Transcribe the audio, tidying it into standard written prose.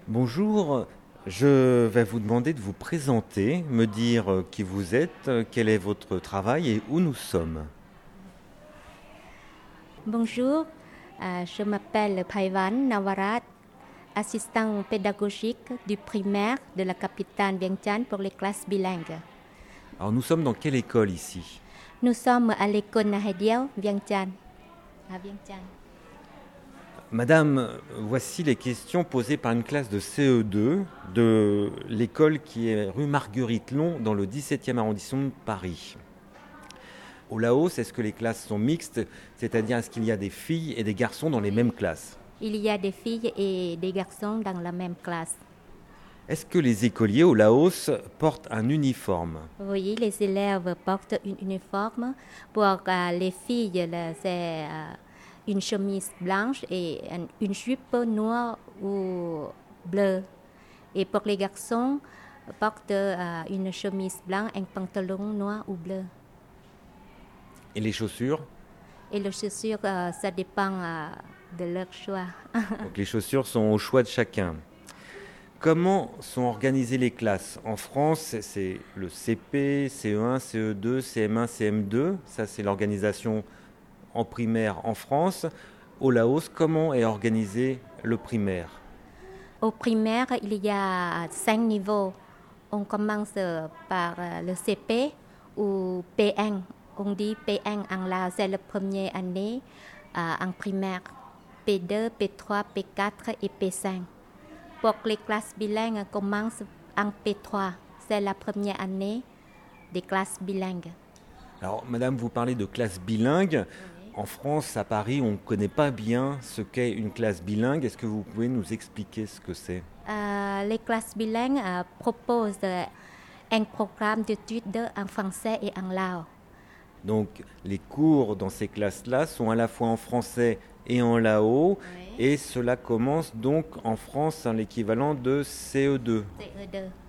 Bonjour, je vais vous demander de vous présenter, me dire qui vous êtes, quel est votre travail et où nous sommes. Bonjour, je m'appelle Phaivan Navarat, assistant pédagogique du primaire de la capitale Vientiane pour les classes bilingues. Alors nous sommes dans quelle école ici? Nous sommes à l'école Nahediel, Vientiane. À Vientiane. Madame, voici les questions posées par une classe de CE2 de l'école qui est rue Marguerite Long dans le 17e arrondissement de Paris. Au Laos, est-ce que les classes sont mixtes, c'est-à-dire est-ce qu'il y a des filles et des garçons dans les mêmes classes? Il y a des filles et des garçons dans la même classe. Est-ce que les écoliers au Laos portent un uniforme? Oui, les élèves portent un uniforme. Pour les filles, c'est une chemise blanche et une jupe noire ou bleue. Et pour les garçons, portent une chemise blanche et un pantalon noir ou bleu. Et les chaussures? Et les chaussures, ça dépend de leur choix. Donc les chaussures sont au choix de chacun. Comment sont organisées les classes? En France, c'est le CP, CE1, CE2, CM1, CM2. Ça, c'est l'organisation en primaire en France. Au Laos, comment est organisé le primaire? Au primaire, il y a 5 niveaux. On commence par le CP ou P1. On dit P1 en Laos, c'est la première année en primaire. P2, P3, P4 et P5. Pour les classes bilingues, commencent en P3. C'est la première année des classes bilingues. Alors, madame, vous parlez de classe bilingue. En France, à Paris, on ne connaît pas bien ce qu'est une classe bilingue. Est-ce que vous pouvez nous expliquer ce que c'est? Les classes bilingues proposent un programme d'études en français et en lao. Donc, les cours dans ces classes-là sont à la fois en français et en lao. Oui. Et cela commence donc en France à l'équivalent de CE2. CE2.